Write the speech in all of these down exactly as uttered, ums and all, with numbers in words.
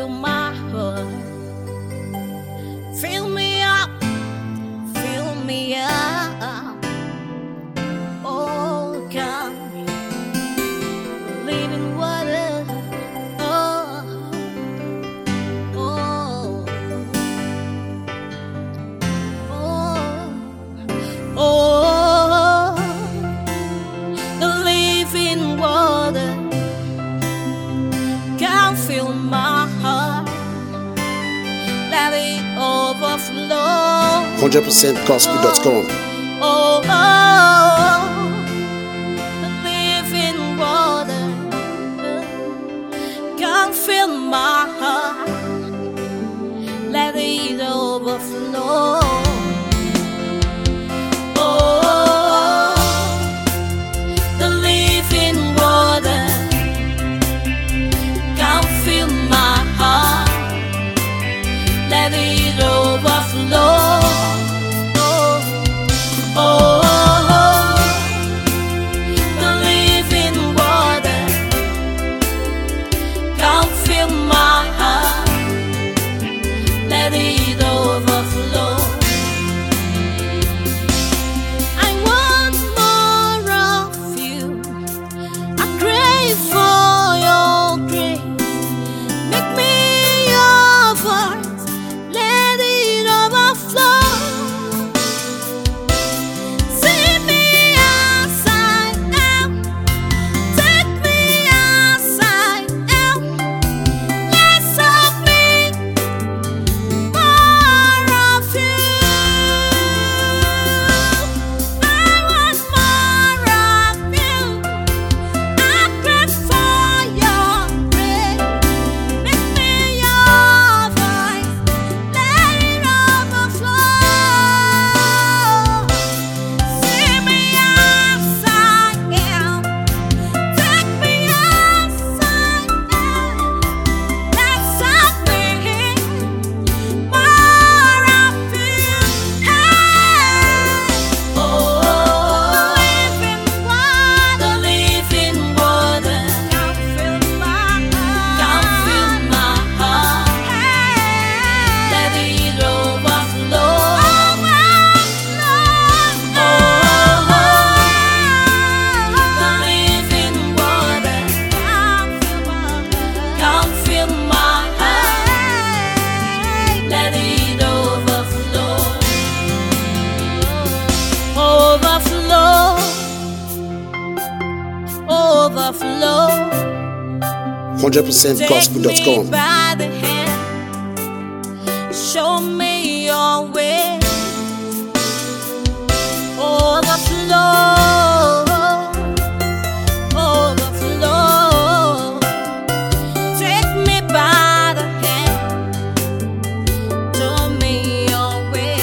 fill my heart. Fill me up, fill me up. Oh, God, living water. Oh, oh, oh, oh, the living water. God, fill my heart. Let it overflow. one hundred percent gospel dot com. Oh, oh, the living water. Come fill my heart. Let it overflow. Oh, the living water. Come fill my heart. Let it overflow. Oh, the living water, come fill my heart, let it overflow. I want more of you, I crave for your grace. Make me your voice, let it overflow. Overflow. one hundred percent gospel dot com. Take me by the hand, show me your way. Overflow, overflow. Take me by the hand, show me your way.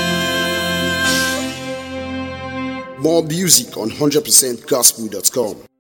More music on one hundred percent gospel dot com.